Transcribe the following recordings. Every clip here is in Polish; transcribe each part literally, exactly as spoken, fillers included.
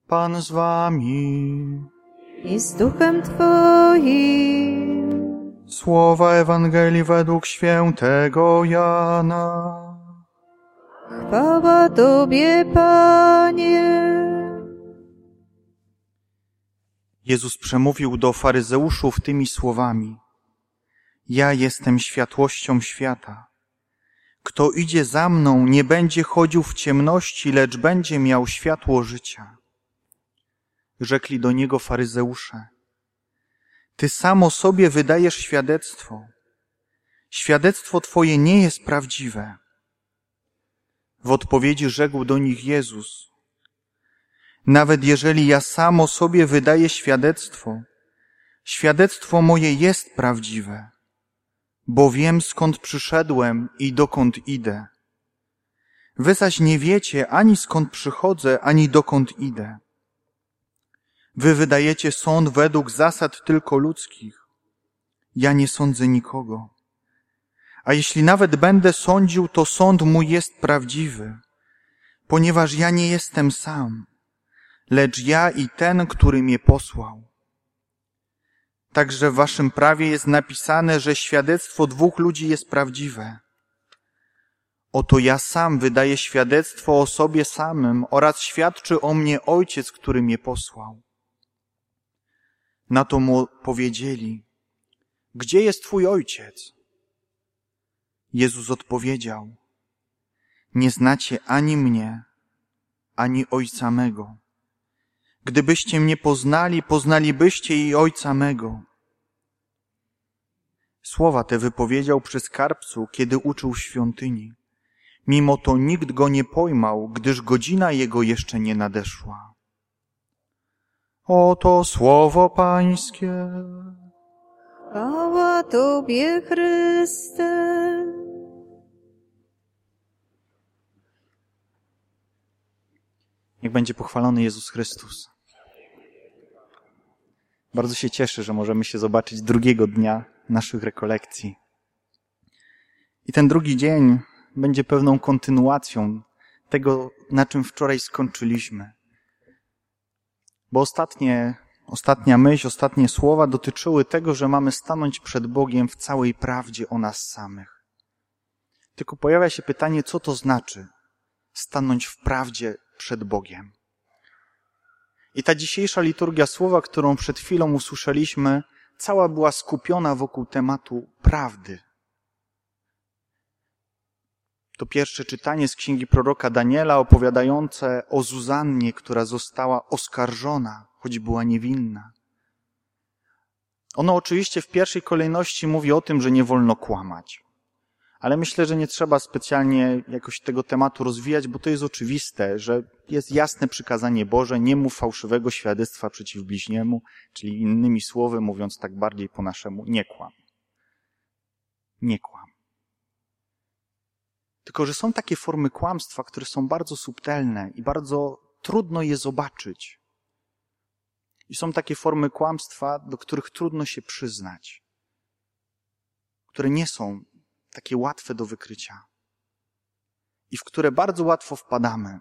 Pan z wami. I z duchem Twoim. Słowa Ewangelii według świętego Jana. Chwała Tobie, Panie. Jezus przemówił do faryzeuszów tymi słowami. Ja jestem światłością świata. Kto idzie za mną, nie będzie chodził w ciemności, lecz będzie miał światło życia. Rzekli do niego faryzeusze. Ty sam o sobie wydajesz świadectwo. Świadectwo Twoje nie jest prawdziwe. W odpowiedzi rzekł do nich Jezus. Nawet jeżeli ja sam o sobie wydaję świadectwo, świadectwo moje jest prawdziwe, bo wiem, skąd przyszedłem i dokąd idę. Wy zaś nie wiecie ani skąd przychodzę, ani dokąd idę. Wy wydajecie sąd według zasad tylko ludzkich. Ja nie sądzę nikogo. A jeśli nawet będę sądził, to sąd mój jest prawdziwy, ponieważ ja nie jestem sam, lecz ja i ten, który mnie posłał. Także w waszym prawie jest napisane, że świadectwo dwóch ludzi jest prawdziwe. Oto ja sam wydaję świadectwo o sobie samym oraz świadczy o mnie Ojciec, który mnie posłał. Na to mu powiedzieli, gdzie jest Twój Ojciec? Jezus odpowiedział, nie znacie ani mnie, ani Ojca mego. Gdybyście mnie poznali, poznalibyście i Ojca mego. Słowa te wypowiedział przy skarbcu, kiedy uczył w świątyni. Mimo to nikt go nie pojmał, gdyż godzina jego jeszcze nie nadeszła. Oto słowo Pańskie. Chwała Tobie, Chryste. Niech będzie pochwalony Jezus Chrystus. Bardzo się cieszę, że możemy się zobaczyć drugiego dnia naszych rekolekcji. I ten drugi dzień będzie pewną kontynuacją tego, na czym wczoraj skończyliśmy. Bo ostatnie, ostatnia myśl, ostatnie słowa dotyczyły tego, że mamy stanąć przed Bogiem w całej prawdzie o nas samych. Tylko pojawia się pytanie, co to znaczy stanąć w prawdzie przed Bogiem. I ta dzisiejsza liturgia słowa, którą przed chwilą usłyszeliśmy, cała była skupiona wokół tematu prawdy. To pierwsze czytanie z księgi proroka Daniela opowiadające o Zuzannie, która została oskarżona, choć była niewinna. Ono oczywiście w pierwszej kolejności mówi o tym, że nie wolno kłamać. Ale myślę, że nie trzeba specjalnie jakoś tego tematu rozwijać, bo to jest oczywiste, że jest jasne przykazanie Boże, nie mów fałszywego świadectwa przeciw bliźniemu, czyli innymi słowy, mówiąc tak bardziej po naszemu, nie kłam. Nie kłam. Tylko że są takie formy kłamstwa, które są bardzo subtelne i bardzo trudno je zobaczyć. I są takie formy kłamstwa, do których trudno się przyznać, które nie są takie łatwe do wykrycia i w które bardzo łatwo wpadamy.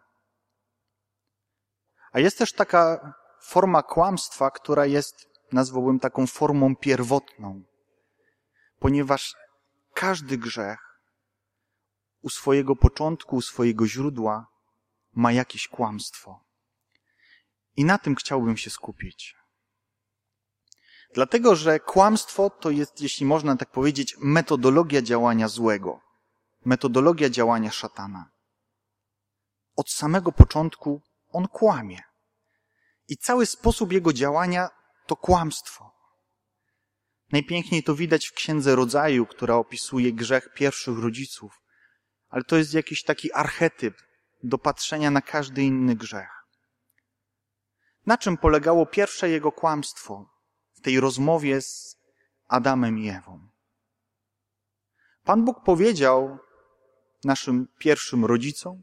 A jest też taka forma kłamstwa, która jest, nazwałbym taką formą pierwotną, ponieważ każdy grzech u swojego początku, u swojego źródła ma jakieś kłamstwo. I na tym chciałbym się skupić. Dlatego, że kłamstwo to jest, jeśli można tak powiedzieć, metodologia działania złego. Metodologia działania szatana. Od samego początku on kłamie. I cały sposób jego działania to kłamstwo. Najpiękniej to widać w Księdze Rodzaju, która opisuje grzech pierwszych rodziców. Ale to jest jakiś taki archetyp do patrzenia na każdy inny grzech. Na czym polegało pierwsze jego kłamstwo w tej rozmowie z Adamem i Ewą? Pan Bóg powiedział naszym pierwszym rodzicom,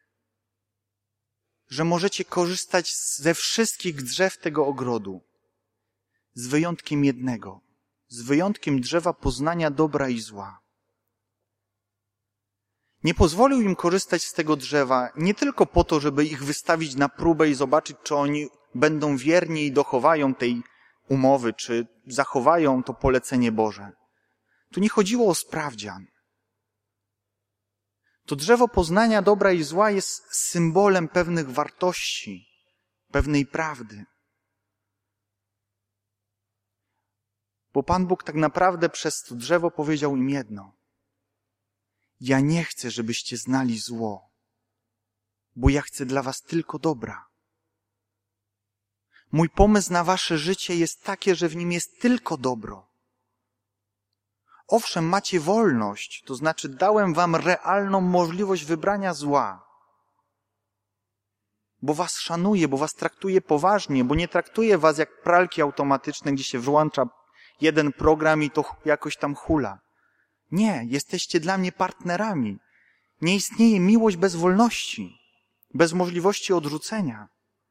że możecie korzystać ze wszystkich drzew tego ogrodu, z wyjątkiem jednego, z wyjątkiem drzewa poznania dobra i zła. Nie pozwolił im korzystać z tego drzewa nie tylko po to, żeby ich wystawić na próbę i zobaczyć, czy oni będą wierni i dochowają tej umowy, czy zachowają to polecenie Boże. Tu nie chodziło o sprawdzian. To drzewo poznania dobra i zła jest symbolem pewnych wartości, pewnej prawdy. Bo Pan Bóg tak naprawdę przez to drzewo powiedział im jedno. Ja nie chcę, żebyście znali zło, bo ja chcę dla was tylko dobra. Mój pomysł na wasze życie jest takie, że w nim jest tylko dobro. Owszem, macie wolność, to znaczy dałem wam realną możliwość wybrania zła. Bo was szanuję, bo was traktuję poważnie, bo nie traktuję was jak pralki automatyczne, gdzie się włącza jeden program i to jakoś tam hula. Nie, jesteście dla mnie partnerami. Nie istnieje miłość bez wolności, bez możliwości odrzucenia.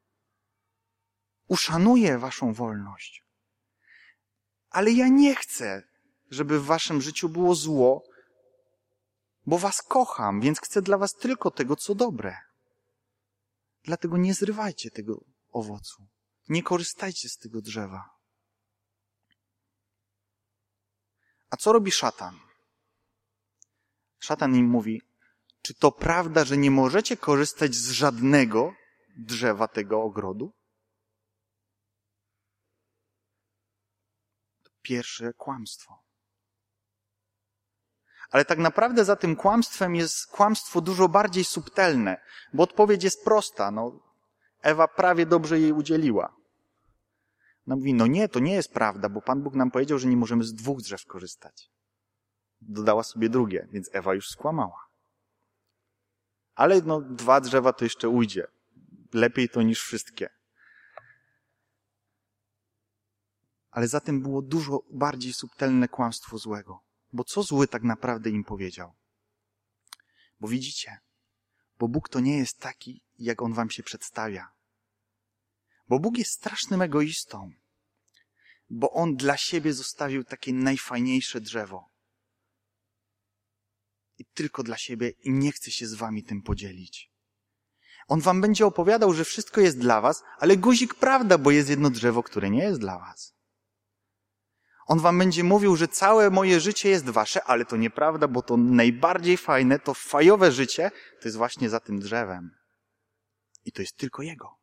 Uszanuję waszą wolność. Ale ja nie chcę, żeby w waszym życiu było zło, bo was kocham, więc chcę dla was tylko tego, co dobre. Dlatego nie zrywajcie tego owocu. Nie korzystajcie z tego drzewa. A co robi szatan? Szatan im mówi, czy to prawda, że nie możecie korzystać z żadnego drzewa tego ogrodu? To pierwsze kłamstwo. Ale tak naprawdę za tym kłamstwem jest kłamstwo dużo bardziej subtelne, bo odpowiedź jest prosta. No, Ewa prawie dobrze jej udzieliła. Ona mówi, no nie, to nie jest prawda, bo Pan Bóg nam powiedział, że nie możemy z dwóch drzew korzystać. Dodała sobie drugie, więc Ewa już skłamała. Ale no, dwa drzewa to jeszcze ujdzie. Lepiej to niż wszystkie. Ale za tym było dużo bardziej subtelne kłamstwo złego. Bo co zły tak naprawdę im powiedział? Bo widzicie, bo Bóg to nie jest taki, jak On wam się przedstawia. Bo Bóg jest strasznym egoistą. Bo On dla siebie zostawił takie najfajniejsze drzewo. I tylko dla siebie i nie chce się z wami tym podzielić. On wam będzie opowiadał, że wszystko jest dla was, ale guzik prawda, bo jest jedno drzewo, które nie jest dla was. On wam będzie mówił, że całe moje życie jest wasze, ale to nieprawda, bo to najbardziej fajne, to fajowe życie, to jest właśnie za tym drzewem. I to jest tylko jego.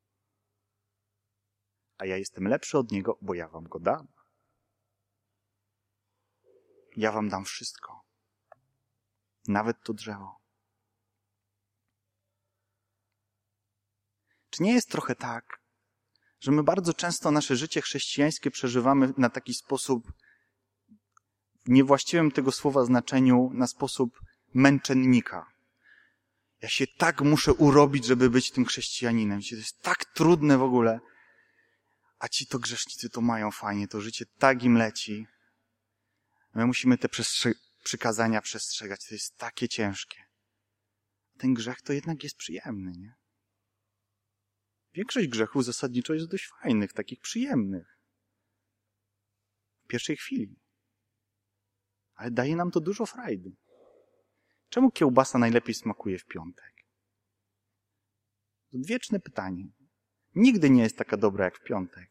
A ja jestem lepszy od niego, bo ja wam go dam. Ja wam dam wszystko. Nawet to drzewo. Czy nie jest trochę tak, że my bardzo często nasze życie chrześcijańskie przeżywamy na taki sposób, w niewłaściwym tego słowa znaczeniu, na sposób męczennika. Ja się tak muszę urobić, żeby być tym chrześcijaninem. To jest tak trudne w ogóle. A ci to grzesznicy to mają fajnie, to życie tak im leci. My musimy te przestrze- przykazania przestrzegać. To jest takie ciężkie. Ten grzech to jednak jest przyjemny, nie? Większość grzechów zasadniczo jest dość fajnych, takich przyjemnych. W pierwszej chwili. Ale daje nam to dużo frajdy. Czemu kiełbasa najlepiej smakuje w piątek? To wieczne pytanie. Nigdy nie jest taka dobra jak w piątek.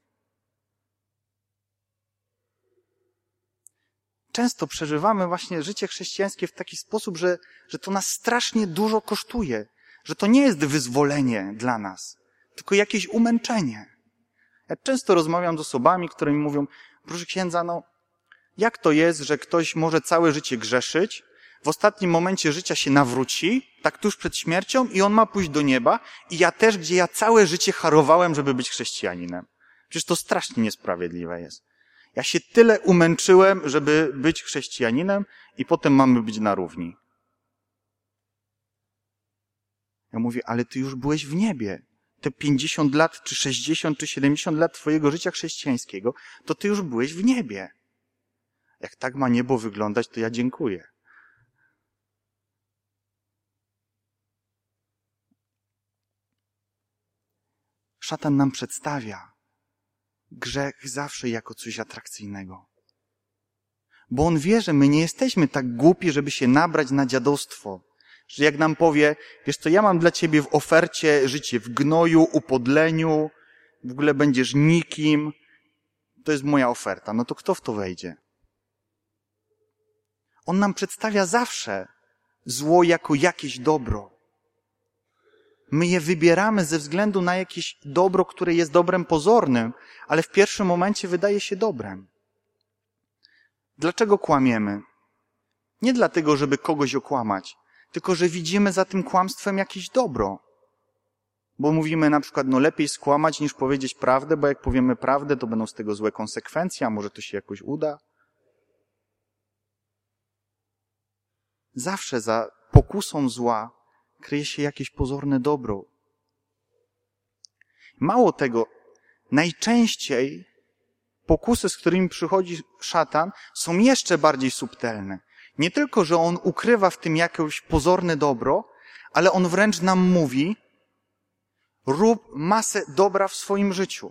Często przeżywamy właśnie życie chrześcijańskie w taki sposób, że, że to nas strasznie dużo kosztuje. Że to nie jest wyzwolenie dla nas, tylko jakieś umęczenie. Ja często rozmawiam z osobami, które mi mówią, proszę księdza, no jak to jest, że ktoś może całe życie grzeszyć, w ostatnim momencie życia się nawróci, tak tuż przed śmiercią i on ma pójść do nieba i ja też, gdzie ja całe życie harowałem, żeby być chrześcijaninem. Przecież to strasznie niesprawiedliwe jest. Ja się tyle umęczyłem, żeby być chrześcijaninem i potem mamy być na równi. Ja mówię, ale ty już byłeś w niebie. Te pięćdziesiąt lat, czy sześćdziesiąt, czy siedemdziesiąt lat twojego życia chrześcijańskiego, to ty już byłeś w niebie. Jak tak ma niebo wyglądać, to ja dziękuję. Szatan nam przedstawia grzech zawsze jako coś atrakcyjnego. Bo on wie, że my nie jesteśmy tak głupi, żeby się nabrać na dziadostwo, Że jak nam powie, wiesz co, ja mam dla ciebie w ofercie życie w gnoju, upodleniu, w ogóle będziesz nikim, to jest moja oferta, no to kto w to wejdzie? On nam przedstawia zawsze zło jako jakieś dobro. My je wybieramy ze względu na jakieś dobro, które jest dobrem pozornym, ale w pierwszym momencie wydaje się dobrem. Dlaczego kłamiemy? Nie dlatego, żeby kogoś okłamać, tylko że widzimy za tym kłamstwem jakieś dobro. Bo mówimy na przykład, no lepiej skłamać niż powiedzieć prawdę, bo jak powiemy prawdę, to będą z tego złe konsekwencje, a może to się jakoś uda. Zawsze za pokusą zła kryje się jakieś pozorne dobro. Mało tego, najczęściej pokusy, z którymi przychodzi szatan, są jeszcze bardziej subtelne. Nie tylko, że on ukrywa w tym jakieś pozorne dobro, ale on wręcz nam mówi, rób masę dobra w swoim życiu.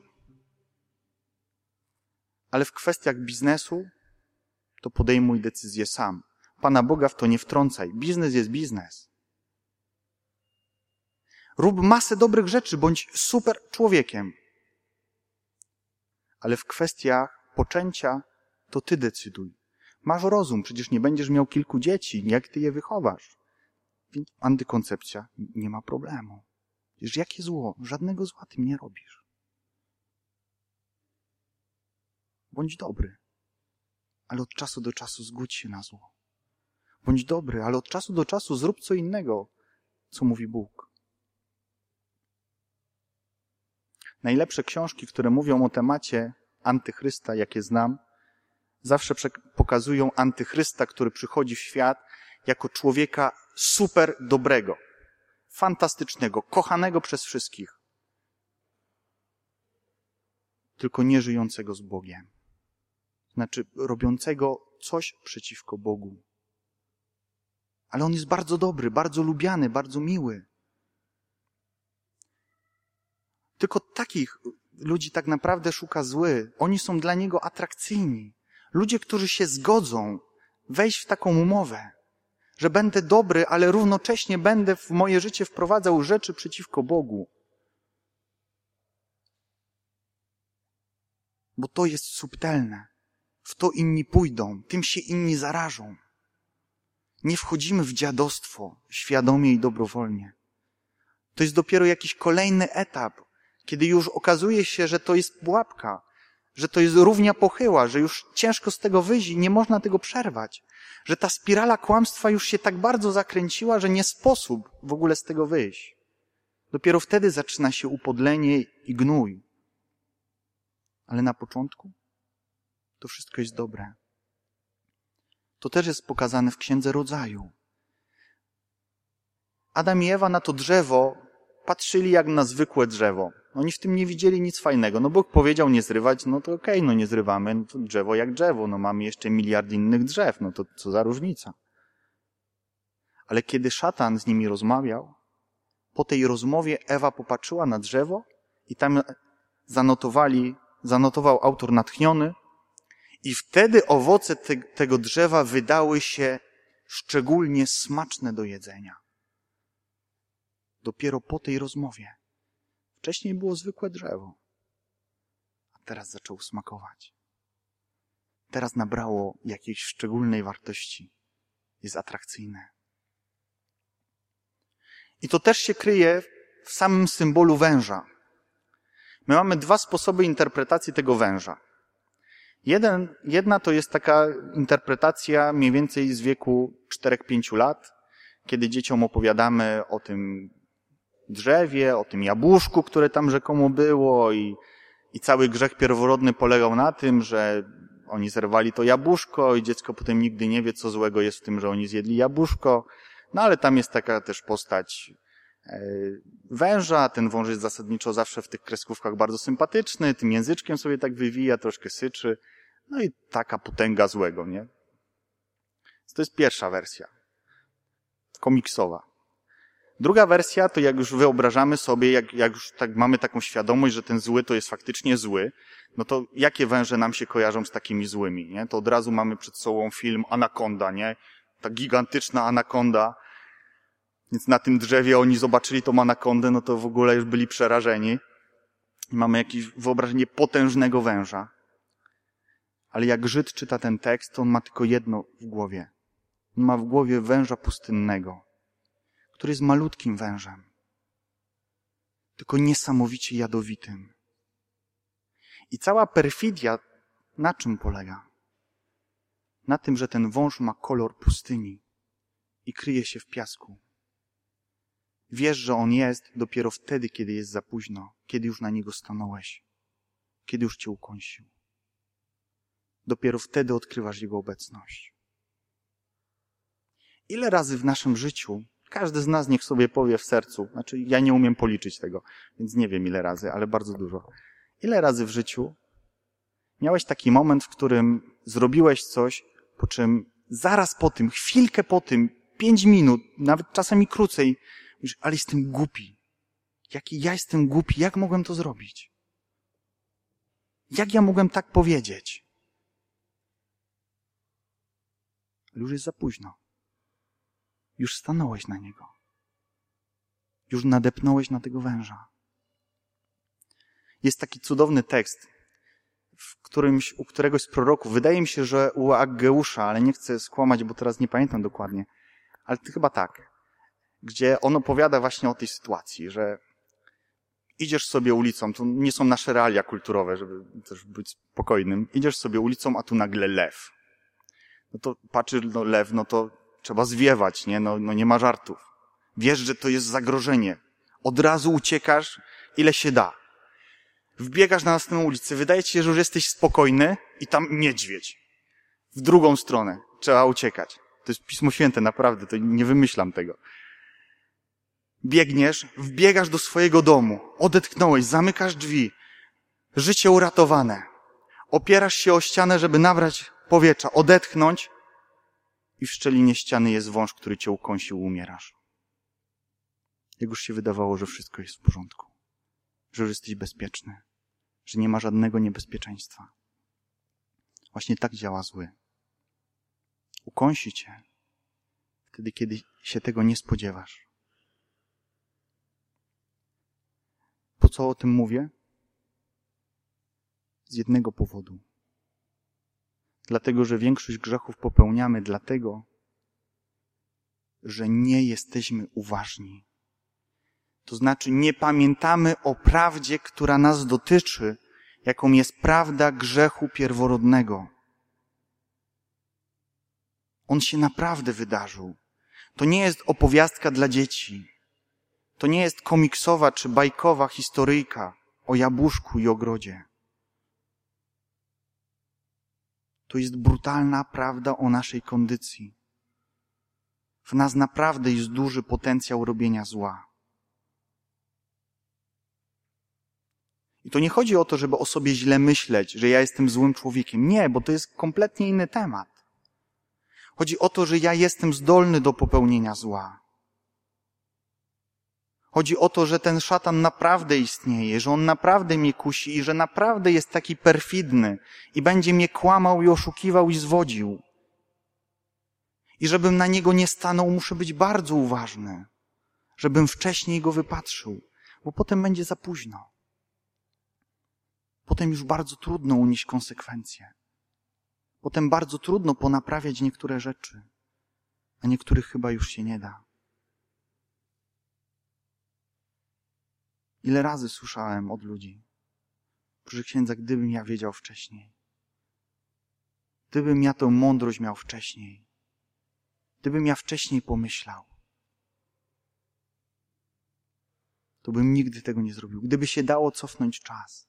Ale w kwestiach biznesu to podejmuj decyzję sam. Pana Boga w to nie wtrącaj. Biznes jest biznes. Rób masę dobrych rzeczy, bądź super człowiekiem. Ale w kwestiach poczęcia to ty decyduj. Masz rozum, przecież nie będziesz miał kilku dzieci. Jak ty je wychowasz? Więc antykoncepcja, nie ma problemu. Przecież jakie zło? Żadnego zła tym nie robisz. Bądź dobry, ale od czasu do czasu zgódź się na zło. Bądź dobry, ale od czasu do czasu zrób co innego, co mówi Bóg. Najlepsze książki, które mówią o temacie antychrysta, jakie znam, zawsze pokazują antychrysta, który przychodzi w świat jako człowieka super dobrego, fantastycznego, kochanego przez wszystkich, tylko nie żyjącego z Bogiem. Znaczy, robiącego coś przeciwko Bogu. Ale on jest bardzo dobry, bardzo lubiany, bardzo miły. Tylko takich ludzi tak naprawdę szuka zły. Oni są dla niego atrakcyjni. Ludzie, którzy się zgodzą wejść w taką umowę, że będę dobry, ale równocześnie będę w moje życie wprowadzał rzeczy przeciwko Bogu. Bo to jest subtelne. W to inni pójdą, tym się inni zarażą. Nie wchodzimy w dziadostwo świadomie i dobrowolnie. To jest dopiero jakiś kolejny etap, kiedy już okazuje się, że to jest pułapka, że to jest równia pochyła, że już ciężko z tego wyjść i nie można tego przerwać, że ta spirala kłamstwa już się tak bardzo zakręciła, że nie sposób w ogóle z tego wyjść. Dopiero wtedy zaczyna się upodlenie i gnój. Ale na początku to wszystko jest dobre. To też jest pokazane w Księdze Rodzaju. Adam i Ewa na to drzewo patrzyli jak na zwykłe drzewo. Oni w tym nie widzieli nic fajnego. No Bóg powiedział nie zrywać, no to okej, okay, no nie zrywamy, no to drzewo jak drzewo, no mamy jeszcze miliard innych drzew, no to co za różnica. Ale kiedy szatan z nimi rozmawiał, po tej rozmowie Ewa popatrzyła na drzewo i tam zanotowali, zanotował autor natchniony, i wtedy owoce te, tego drzewa wydały się szczególnie smaczne do jedzenia. Dopiero po tej rozmowie. Wcześniej było zwykłe drzewo, a teraz zaczęło smakować. Teraz nabrało jakiejś szczególnej wartości. Jest atrakcyjne. I to też się kryje w samym symbolu węża. My mamy dwa sposoby interpretacji tego węża. Jeden, jedna to jest taka interpretacja mniej więcej z wieku czterech pięciu lat, kiedy dzieciom opowiadamy o tym drzewie, o tym jabłuszku, które tam rzekomo było i, i cały grzech pierworodny polegał na tym, że oni zerwali to jabłuszko i dziecko potem nigdy nie wie, co złego jest w tym, że oni zjedli jabłuszko. No ale tam jest taka też postać węża, ten wąż jest zasadniczo zawsze w tych kreskówkach bardzo sympatyczny, tym języczkiem sobie tak wywija, troszkę syczy, no i taka potęga złego, nie? To jest pierwsza wersja, komiksowa. Druga wersja to jak już wyobrażamy sobie, jak, jak już tak mamy taką świadomość, że ten zły to jest faktycznie zły, no to jakie węże nam się kojarzą z takimi złymi, nie? To od razu mamy przed sobą film Anakonda, nie? Ta gigantyczna anakonda, Więc na tym drzewie oni zobaczyli tą anakondę, no to w ogóle już byli przerażeni. I mamy jakieś wyobrażenie potężnego węża. Ale jak Żyd czyta ten tekst, to on ma tylko jedno w głowie. On ma w głowie węża pustynnego, który jest malutkim wężem, tylko niesamowicie jadowitym. I cała perfidia na czym polega? Na tym, że ten wąż ma kolor pustyni i kryje się w piasku. Wiesz, że on jest dopiero wtedy, kiedy jest za późno, kiedy już na niego stanąłeś, kiedy już cię ukąsił. Dopiero wtedy odkrywasz jego obecność. Ile razy w naszym życiu, każdy z nas niech sobie powie w sercu, znaczy ja nie umiem policzyć tego, więc nie wiem ile razy, ale bardzo dużo. Ile razy w życiu miałeś taki moment, w którym zrobiłeś coś, po czym zaraz po tym, chwilkę po tym, pięć minut, nawet czasami krócej, mówisz, ale jestem głupi. Jaki ja jestem głupi, jak mogłem to zrobić? Jak ja mogłem tak powiedzieć? Ale już jest za późno. Już stanąłeś na niego. Już nadepnąłeś na tego węża. Jest taki cudowny tekst, w którymś, u któregoś z proroków, wydaje mi się, że u Aggeusza, ale nie chcę skłamać, bo teraz nie pamiętam dokładnie, ale to chyba tak, gdzie on opowiada właśnie o tej sytuacji, że idziesz sobie ulicą, to nie są nasze realia kulturowe, żeby też być spokojnym, idziesz sobie ulicą, a tu nagle lew. No to patrzysz, no lew, no to trzeba zwiewać, nie? No, no nie ma żartów. Wiesz, że to jest zagrożenie. Od razu uciekasz, ile się da. Wbiegasz na następną ulicę, wydaje ci się, że już jesteś spokojny i tam niedźwiedź. W drugą stronę. Trzeba uciekać. To jest Pismo Święte, naprawdę, to nie wymyślam tego. Biegniesz, wbiegasz do swojego domu, odetchnąłeś, zamykasz drzwi, życie uratowane. Opierasz się o ścianę, żeby nabrać powietrza, odetchnąć i w szczelinie ściany jest wąż, który cię ukąsił, umierasz. Jak już się wydawało, że wszystko jest w porządku, że już jesteś bezpieczny, że nie ma żadnego niebezpieczeństwa. Właśnie tak działa zły. Ukąsi cię wtedy, kiedy się tego nie spodziewasz. Po co o tym mówię? Z jednego powodu. Dlatego, że większość grzechów popełniamy dlatego, że nie jesteśmy uważni. To znaczy nie pamiętamy o prawdzie, która nas dotyczy, jaką jest prawda grzechu pierworodnego. On się naprawdę wydarzył. To nie jest opowiastka dla dzieci. To nie jest komiksowa czy bajkowa historyjka o jabłuszku i ogrodzie. To jest brutalna prawda o naszej kondycji. W nas naprawdę jest duży potencjał robienia zła. I to nie chodzi o to, żeby o sobie źle myśleć, że ja jestem złym człowiekiem. Nie, bo to jest kompletnie inny temat. Chodzi o to, że ja jestem zdolny do popełnienia zła. Chodzi o to, że ten szatan naprawdę istnieje, że on naprawdę mnie kusi i że naprawdę jest taki perfidny i będzie mnie kłamał i oszukiwał i zwodził. I żebym na niego nie stanął, muszę być bardzo uważny, żebym wcześniej go wypatrzył, bo potem będzie za późno. Potem już bardzo trudno unieść konsekwencje. Potem bardzo trudno ponaprawiać niektóre rzeczy, a niektórych chyba już się nie da. Ile razy słyszałem od ludzi, proszę księdza, gdybym ja wiedział wcześniej, gdybym ja tę mądrość miał wcześniej, gdybym ja wcześniej pomyślał, to bym nigdy tego nie zrobił. Gdyby się dało cofnąć czas.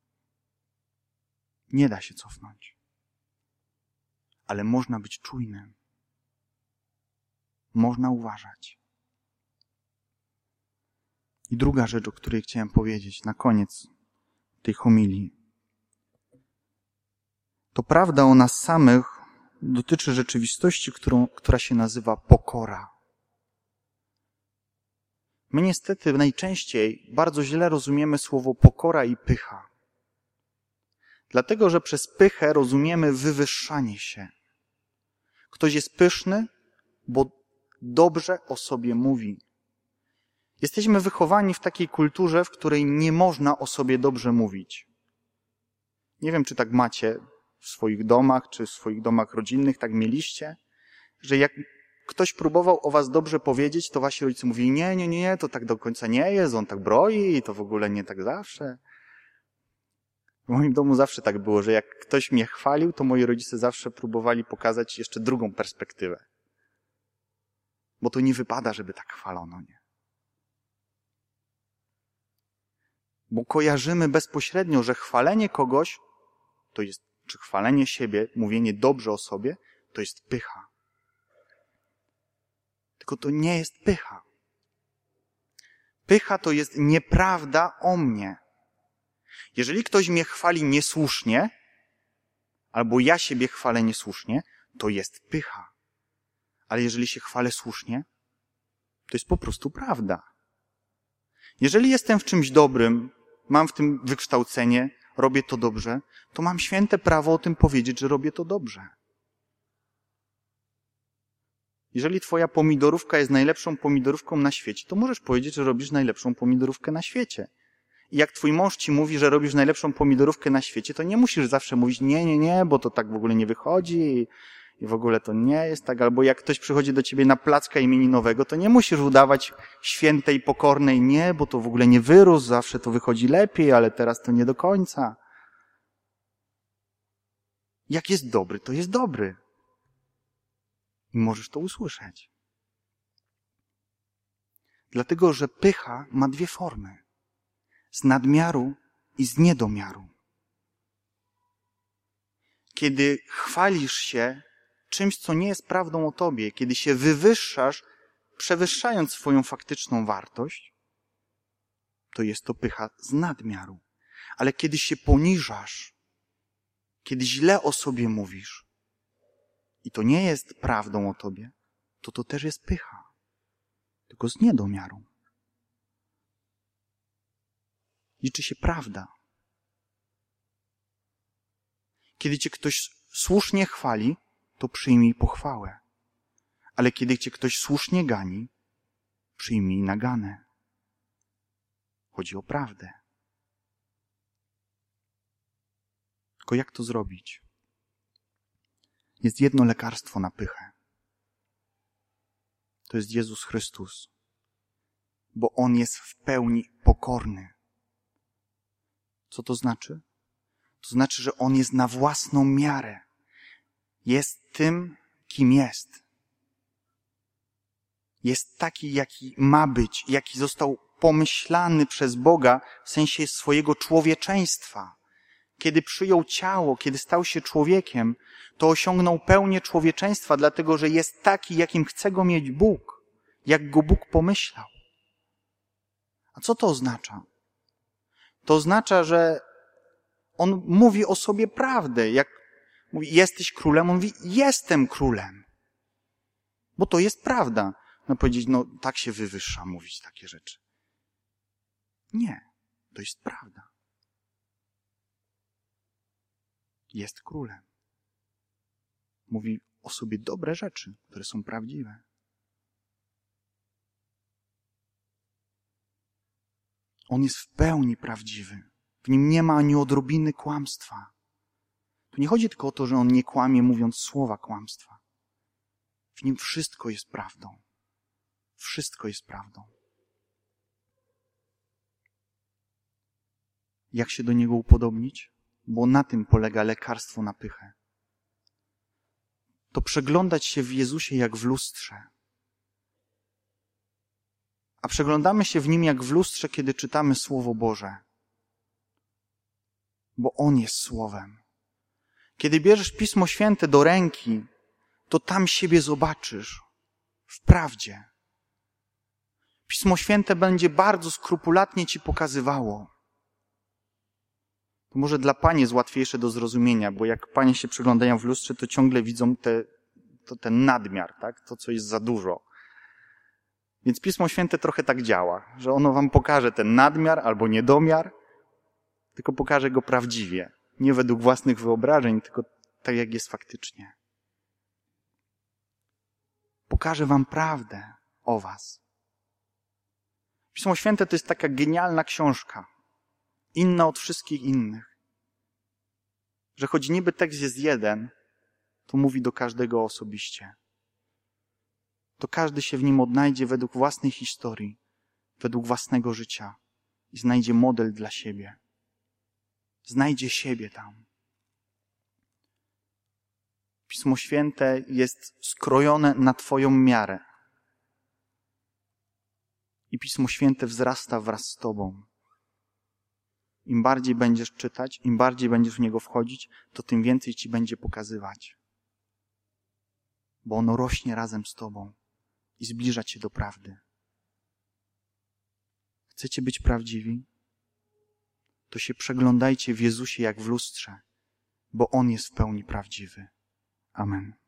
Nie da się cofnąć. Ale można być czujnym. Można uważać. I druga rzecz, o której chciałem powiedzieć na koniec tej homilii. To prawda o nas samych dotyczy rzeczywistości, którą, która się nazywa pokora. My niestety najczęściej bardzo źle rozumiemy słowo pokora i pycha. Dlatego, że przez pychę rozumiemy wywyższanie się. Ktoś jest pyszny, bo dobrze o sobie mówi. Jesteśmy wychowani w takiej kulturze, w której nie można o sobie dobrze mówić. Nie wiem, czy tak macie w swoich domach, czy w swoich domach rodzinnych, tak mieliście, że jak ktoś próbował o was dobrze powiedzieć, to wasi rodzice mówili, nie, nie, nie, to tak do końca nie jest, on tak broi i to w ogóle nie tak zawsze. W moim domu zawsze tak było, że jak ktoś mnie chwalił, to moi rodzice zawsze próbowali pokazać jeszcze drugą perspektywę. Bo to nie wypada, żeby tak chwalono, nie? Bo kojarzymy bezpośrednio, że chwalenie kogoś, to jest, czy chwalenie siebie, mówienie dobrze o sobie, to jest pycha. Tylko to nie jest pycha. Pycha to jest nieprawda o mnie. Jeżeli ktoś mnie chwali niesłusznie, albo ja siebie chwalę niesłusznie, to jest pycha. Ale jeżeli się chwalę słusznie, to jest po prostu prawda. Jeżeli jestem w czymś dobrym, mam w tym wykształcenie, robię to dobrze, to mam święte prawo o tym powiedzieć, że robię to dobrze. Jeżeli twoja pomidorówka jest najlepszą pomidorówką na świecie, to możesz powiedzieć, że robisz najlepszą pomidorówkę na świecie. I jak twój mąż ci mówi, że robisz najlepszą pomidorówkę na świecie, to nie musisz zawsze mówić nie, nie, nie, bo to tak w ogóle nie wychodzi i w ogóle to nie jest tak. Albo jak ktoś przychodzi do ciebie na placka imieninowego, to nie musisz udawać świętej, pokornej nie, bo to w ogóle nie wyrósł, zawsze to wychodzi lepiej, ale teraz to nie do końca. Jak jest dobry, to jest dobry. I możesz to usłyszeć. Dlatego, że pycha ma dwie formy. Z nadmiaru i z niedomiaru. Kiedy chwalisz się czymś, co nie jest prawdą o tobie, kiedy się wywyższasz, przewyższając swoją faktyczną wartość, to jest to pycha z nadmiaru. Ale kiedy się poniżasz, kiedy źle o sobie mówisz i to nie jest prawdą o tobie, to to też jest pycha, tylko z niedomiaru. Liczy się prawda. Kiedy cię ktoś słusznie chwali, to przyjmij pochwałę. Ale kiedy cię ktoś słusznie gani, przyjmij naganę. Chodzi o prawdę. Tylko jak to zrobić? Jest jedno lekarstwo na pychę. To jest Jezus Chrystus. Bo On jest w pełni pokorny. Co to znaczy? To znaczy, że On jest na własną miarę. Jest tym, kim jest. Jest taki, jaki ma być, jaki został pomyślany przez Boga w sensie swojego człowieczeństwa. Kiedy przyjął ciało, kiedy stał się człowiekiem, to osiągnął pełnię człowieczeństwa, dlatego że jest taki, jakim chce go mieć Bóg, jak go Bóg pomyślał. A co to oznacza? To oznacza, że On mówi o sobie prawdę. Jak mówi, jesteś królem, on mówi, jestem królem. Bo to jest prawda. No powiedzieć, no tak się wywyższa mówić takie rzeczy. Nie, to jest prawda. Jest królem. Mówi o sobie dobre rzeczy, które są prawdziwe. On jest w pełni prawdziwy. W nim nie ma ani odrobiny kłamstwa. Tu nie chodzi tylko o to, że on nie kłamie, mówiąc słowa kłamstwa. W nim wszystko jest prawdą. Wszystko jest prawdą. Jak się do niego upodobnić? Bo na tym polega lekarstwo na pychę. To przeglądać się w Jezusie jak w lustrze. A przeglądamy się w nim jak w lustrze, kiedy czytamy Słowo Boże. Bo On jest Słowem. Kiedy bierzesz Pismo Święte do ręki, to tam siebie zobaczysz w prawdzie. Pismo Święte będzie bardzo skrupulatnie ci pokazywało. To może dla pań jest łatwiejsze do zrozumienia, bo jak panie się przyglądają w lustrze, to ciągle widzą te, to ten nadmiar, tak? To, co jest za dużo. Więc Pismo Święte trochę tak działa, że ono wam pokaże ten nadmiar albo niedomiar, tylko pokaże go prawdziwie. Nie według własnych wyobrażeń, tylko tak, jak jest faktycznie. pokaże wam prawdę o was. Pismo Święte to jest taka genialna książka, inna od wszystkich innych, że choć niby tekst jest jeden, to mówi do każdego osobiście. To każdy się w nim odnajdzie według własnej historii, według własnego życia i znajdzie model dla siebie. Znajdzie siebie tam. Pismo Święte jest skrojone na twoją miarę. I Pismo Święte wzrasta wraz z tobą. Im bardziej będziesz czytać, im bardziej będziesz w niego wchodzić, to tym więcej ci będzie pokazywać. Bo ono rośnie razem z tobą i zbliża cię do prawdy. Chcecie być prawdziwi? To się przeglądajcie w Jezusie jak w lustrze, bo On jest w pełni prawdziwy. Amen.